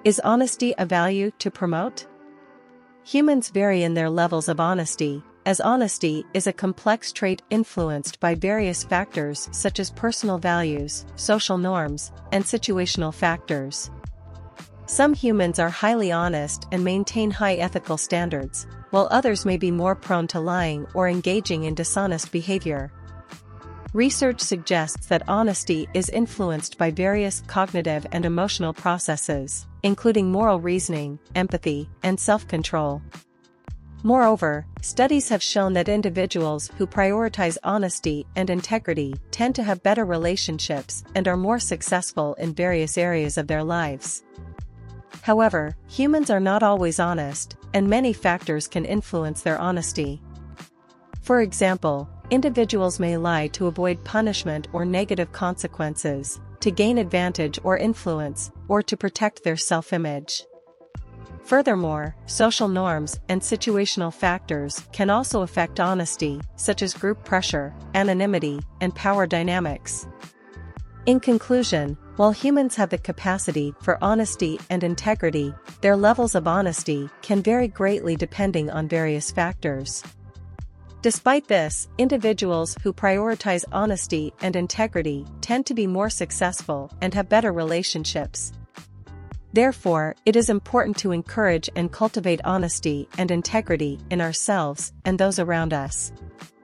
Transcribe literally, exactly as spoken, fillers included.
Is honesty a value to promote? Humans vary in their levels of honesty, as honesty is a complex trait influenced by various factors such as personal values, social norms, and situational factors. Some humans are highly honest and maintain high ethical standards, while others may be more prone to lying or engaging in dishonest behavior. Research suggests that honesty is influenced by various cognitive and emotional processes, including moral reasoning, empathy, and self-control. Moreover, studies have shown that individuals who prioritize honesty and integrity tend to have better relationships and are more successful in various areas of their lives. However, humans are not always honest, and many factors can influence their honesty. For example, individuals may lie to avoid punishment or negative consequences, to gain advantage or influence, or to protect their self-image. Furthermore, social norms and situational factors can also affect honesty, such as group pressure, anonymity, and power dynamics. In conclusion, while humans have the capacity for honesty and integrity, their levels of honesty can vary greatly depending on various factors. Despite this, individuals who prioritize honesty and integrity tend to be more successful and have better relationships. Therefore, it is important to encourage and cultivate honesty and integrity in ourselves and those around us.